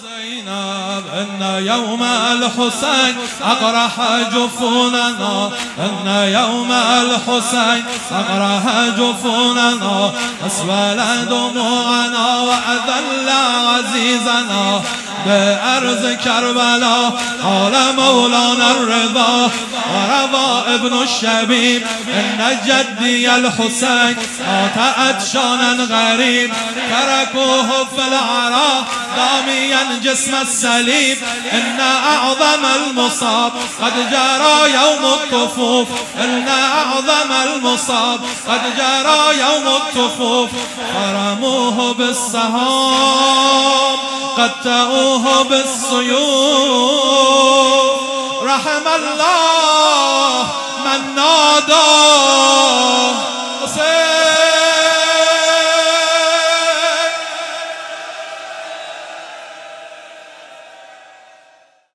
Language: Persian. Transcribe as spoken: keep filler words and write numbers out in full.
زينب إن يوم الحسين أقرح جفوننا، إن يوم الحسين أقرح جفوننا، أسبل دموعنا وأذل عزيزنا بأرض كربلاء. قال مولانا الرضا ورضا ابن الشبيب إن جدي الحسين مات عطشانا غريب، تركوه في العراء ضاميا جسم السليب. إن أعظم المصاب قد جرى يوم الطفوف، إن أعظم المصاب قد جرى يوم الطفوف. فرموه بالسهام قطعوه بالسيوف، رحم الله من ناداه